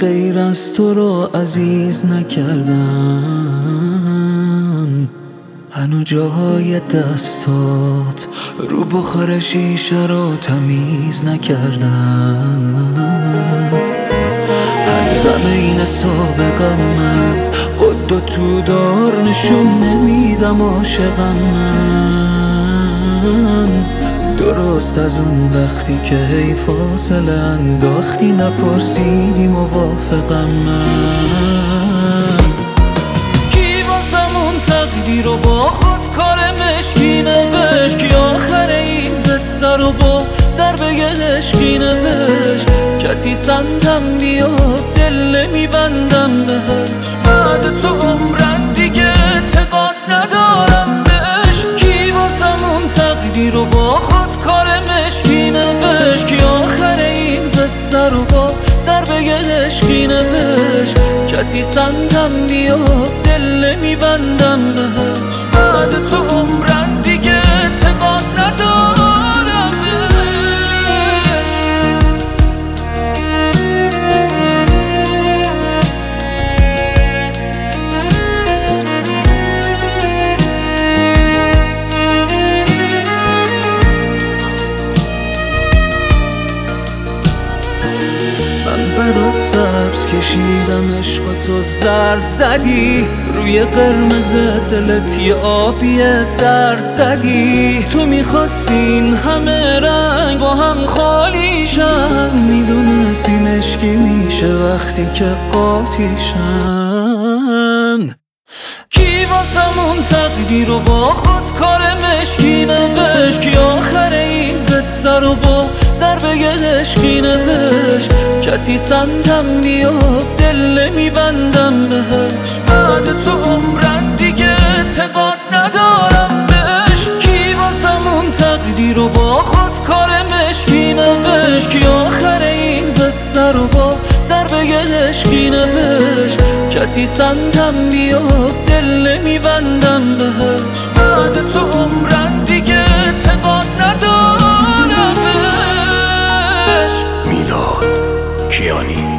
غیر از تو رو عزیز نکردم. هنو جاهای دستات رو بخار شیشه رو تمیز نکردم. هنوزم این سابقم من قد و تو دار نشون نمیدم عاشقم من. درست از اون وقتی که هی فاصله انداختی نپرسیدی موافقم من. کی واسمون تقدیر رو با خود کار مشکی نوشت، کی آخر این قصه رو با ضربه عشقی نوشت. کسی سمتم بیاد دل نمیبندم بهش، بعد تو عمرن دیگه اعتقاد ندارم بهش. کی واسمون تقدیر رو با خود کار مشکی نوشت، کی آخر این قصه رو با ضربه عشقی نوشت. کسی سمتم بیاد دل نمیبندم بهش، بعد تو عمرن دیگه اعتقاد ندارم بهش. برات سبز کشیدم عشق تو زرد زدی، روی قرمز دلت یه آبی زرد زدی. تو میخواستین همه رنگ با هم خالیشن، میدونستی مشکی میشه وقتی که قاطیشن. کی واسمون تقدیر رو با خود کار مشکی نوشت، کی آخر این قصه رو با ضربه عشقی نوشت. کسی سمتم بیاد دل نمیبندم بهش، بعد تو عمرن دیگه اعتقاد ندارم بهش. کی واسمون تقدیر رو با خود کار مشکی نوشت، کی آخر این قصه رو با ضربه عشقی نوشت. کسی سمتم بیاد دل نمیبندم بهش، بعد تو عمرن دیگه اعتقاد ندارم بهش. میلاد کیانی.